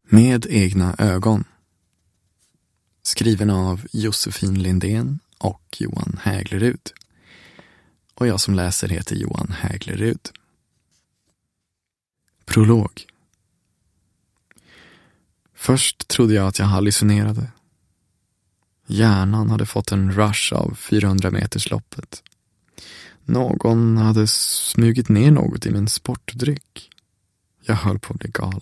Med egna ögon. Skriven av Josefin Lindén och Johan Häglerud. Och jag som läser heter Johan Häglerud. Prolog. Först trodde jag att jag hallucinerade. Hjärnan hade fått en rush av 400 metersloppet. Någon hade smugit ner något i min sportdryck. Jag höll på att bli galen.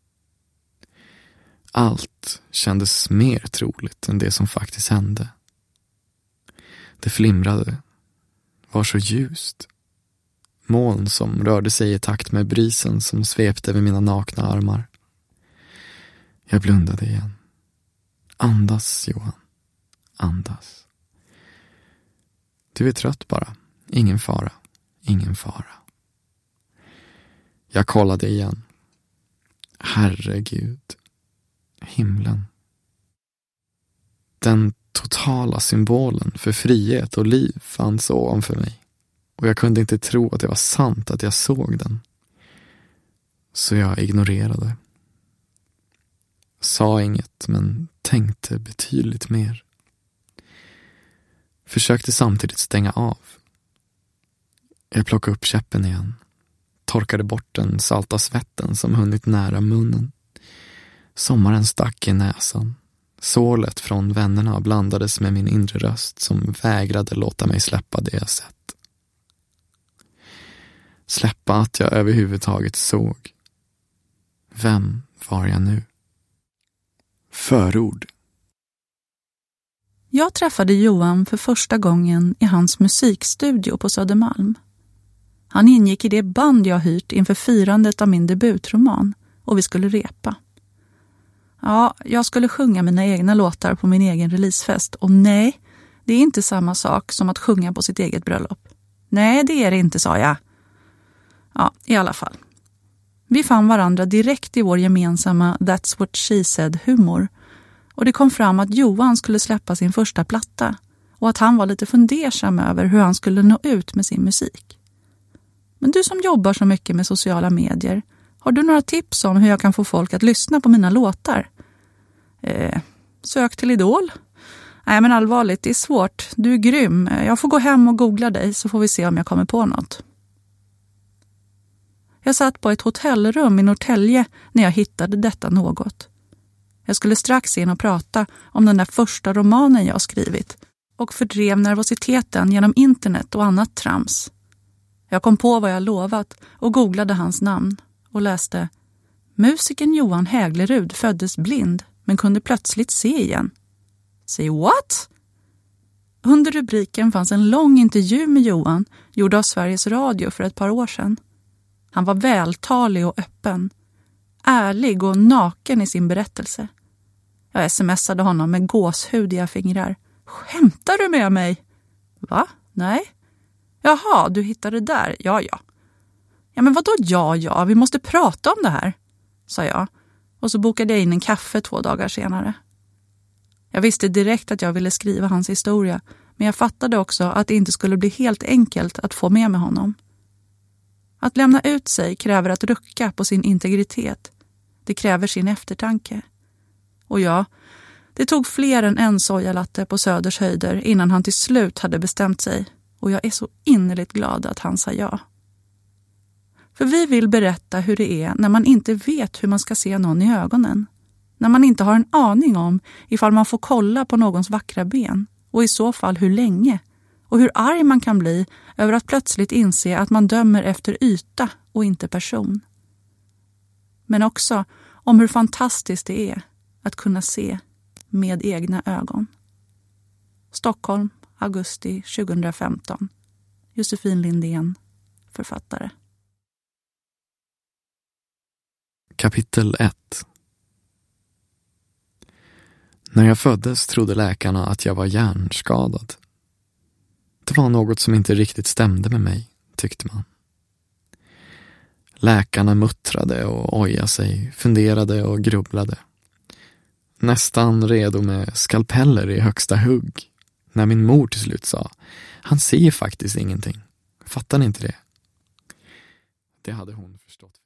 Allt kändes mer troligt än det som faktiskt hände. Det flimrade, var så ljust. Moln som rörde sig i takt med brisen som svepte över mina nakna armar. Jag blundade igen. Andas, Johan. Andas. Du är trött bara. Ingen fara. Ingen fara. Jag kollade igen. Herregud. Himlen. Den totala symbolen för frihet och liv fanns ovanför mig. Och jag kunde inte tro att det var sant att jag såg den. Så jag ignorerade. Sa inget, men tänkte betydligt mer. Försökte samtidigt stänga av. Jag plockade upp käppen igen. Torkade bort den salta svetten som hunnit nära munnen. Sommaren stack i näsan. Sålet från vännerna blandades med min inre röst som vägrade låta mig släppa det jag sett. Släppa att jag överhuvudtaget såg. Vem var jag nu? Förord. Jag träffade Johan för första gången i hans musikstudio på Södermalm. Han ingick i det band jag hyrt inför firandet av min debutroman och vi skulle repa. Ja, jag skulle sjunga mina egna låtar på min egen releasefest och nej, det är inte samma sak som att sjunga på sitt eget bröllop. Nej, det är det inte, sa jag. Ja, i alla fall. Vi fann varandra direkt i vår gemensamma That's What She Said-humor och det kom fram att Johan skulle släppa sin första platta och att han var lite fundersam över hur han skulle nå ut med sin musik. Men du som jobbar så mycket med sociala medier, har du några tips om hur jag kan få folk att lyssna på mina låtar? Sök till Idol? Nej, men allvarligt, det är svårt. Du är grym. Jag får gå hem och googla dig så får vi se om jag kommer på något. Jag satt på ett hotellrum i Norrtälje när jag hittade detta något. Jag skulle strax in och prata om den där första romanen jag skrivit och fördrev nervositeten genom internet och annat trams. Jag kom på vad jag lovat och googlade hans namn och läste: Musikern Johan Häglerud föddes blind men kunde plötsligt se igen. Say what? Under rubriken fanns en lång intervju med Johan gjord av Sveriges Radio för ett par år sedan. Han var vältalig och öppen, ärlig och naken i sin berättelse. Jag smsade honom med gåshudiga fingrar. Skämtar du med mig? Va? Nej. Jaha, du hittade det där. Ja. Ja, men vadå ja? Vi måste prata om det här, sa jag. Och så bokade jag in en kaffe 2 dagar senare. Jag visste direkt att jag ville skriva hans historia, men jag fattade också att det inte skulle bli helt enkelt att få med honom. Att lämna ut sig kräver att rucka på sin integritet. Det kräver sin eftertanke. Och ja, det tog fler än en sojalatte på Söders höjder innan han till slut hade bestämt sig. Och jag är så innerligt glad att han sa ja. För vi vill berätta hur det är när man inte vet hur man ska se någon i ögonen. När man inte har en aning om ifall man får kolla på någons vackra ben. Och i så fall hur länge. Och hur arg man kan bli över att plötsligt inse att man dömer efter yta och inte person. Men också om hur fantastiskt det är att kunna se med egna ögon. Stockholm, augusti 2015. Josefin Lindén, författare. Kapitel 1. När jag föddes trodde läkarna att jag var hjärnskadad. Det var något som inte riktigt stämde med mig, tyckte man. Läkarna muttrade och ojade sig, funderade och grubblade. Nästan redo med skalpeller i högsta hugg. När min mor till slut sa: han ser faktiskt ingenting. Fattar ni inte det? Det hade hon förstått.